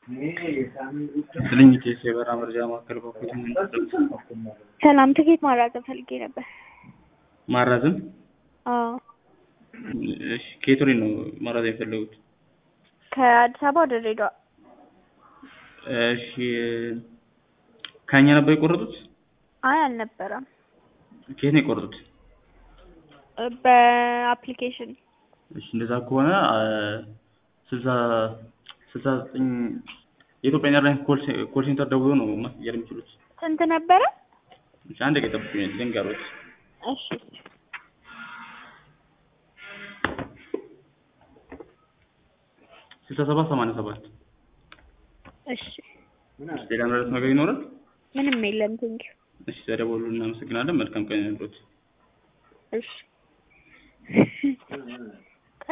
ስለኝ ኬስ የበራ መረጃ ማከል በኩል ሰላም ትኬት ማራዘም ፈልጌ ነበር። ማራዘም? አዎ። እሺ ከየት ነው ማራዘም የፈለጉት? ከአዲስ አበባ ወደ ድሬዳዋ። እሺ ከኛ ነበር የቆረጡት? አይ አልነበረም። ከየት ነው የቆረጡት? በአፕሊኬሽን። እሺ እንደዛ ከሆነ 69 የኢትዮጵያ ኤርላይንስ ኮል ሴንተር ደውሎ ነው ማስያዝ የሚችሉት። ስንት ነበረ? እሺ አንድ ደቂቃ ጠብቁኝ ልንገሮት። እሺ 6787 እሺ። ሌላ ምንም ነገር ይኖራል? ምንም የለም። ቴንኪው። እሺ ተደውሉ። እናመሰግናለን። መልካም ቀን ይሁንልዎት። እሺ